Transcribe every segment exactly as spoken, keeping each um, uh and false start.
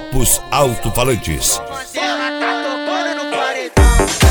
Opus Alto-Falantes. Ela tá tocando no paredão.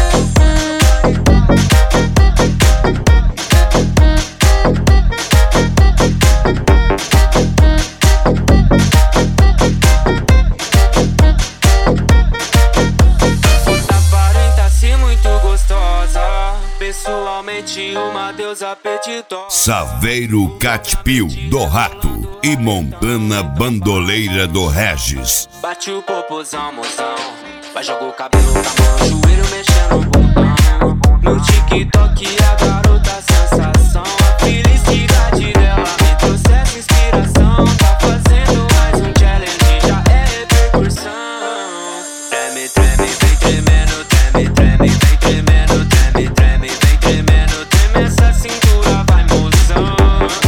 Aparenta-se muito gostosa, pessoalmente uma deusa apetitosa. Saveiro Catpil do Rato e Montana Bandoleira do Regis. Bate o popozão, mozão, vai jogar o cabelo com a mão, joelho mexendo o botão. No TikTok a garota sensação, a felicidade dela me trouxe essa inspiração. Tá fazendo mais um challenge, já é repercussão. Treme, treme, vem tremendo, treme, treme, vem tremendo, treme, treme, vem tremendo, treme essa cintura, vai mozão.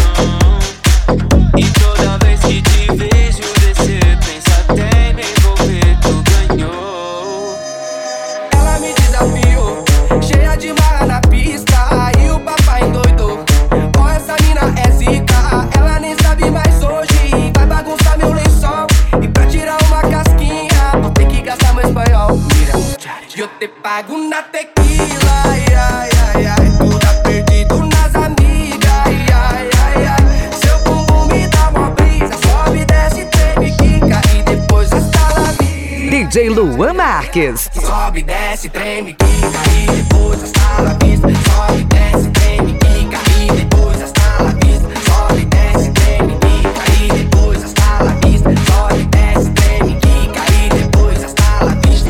E toda vez que te vejo descer, pensa até em me envolver, tu ganhou. Ela me desafiou, cheia de marra na pista, e o papai endoidou. Ó, essa mina é zica, ela nem sabe mais hoje. Vai bagunçar meu lençol, e pra tirar uma casquinha vou ter que gastar meu espanhol. Mira, eu te pago na tequila, ai, ai, ai, ai. Toda perdido nas amigas, ai, ai, ai, ai. Seu bumbum me dá uma brisa, sobe, desce, treme, quica, e depois hasta la vida. D J Luan Marques. Sobe, desce, treme, quica, e depois hasta la vista. Sobe, desce, treme, quica, e depois hasta la vista. Sobe, desce, treme, quica, e depois hasta la vista. Sobe, desce, treme, quica, e depois hasta la vista.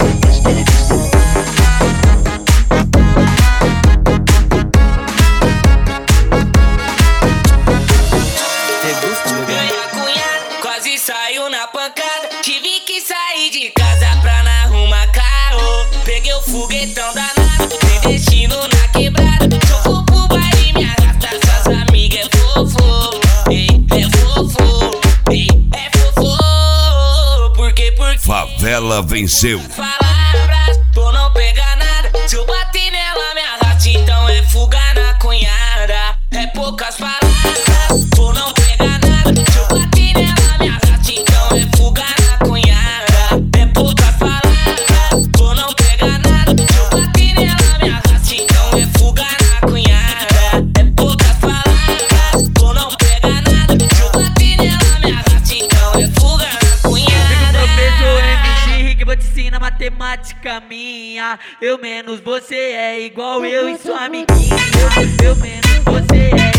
Ganha cunhado, quase saiu na pancada. Tive que sair de casa pra não arrumar carro. Peguei o foguetão danado, sem destino na quebrada. Jogou pro baile, me arrasta, suas amigas é fofo. Ei, é fofo, ei, é fofo. Por quê, por quê? Favela venceu. Palavras, tu não pega nada. Se eu bater nela, me arrasta, então é fuga na cunhada. É poucas palavras, tu não pega nada. Se eu bater nela, me arrasta, então é fuga na cunhada. É poucas palavras, tu não pega nada. Se eu bater nela, me arrasta, então é fuga na cunhada. É poucas palavras, tu não pega nada. Se eu bater nela, me arrasta, então é fuga na cunhada. Professor M C Rick, vou te ensinar matemática minha. Eu menos você é igual eu e sua amiguinha. Eu, eu menos você é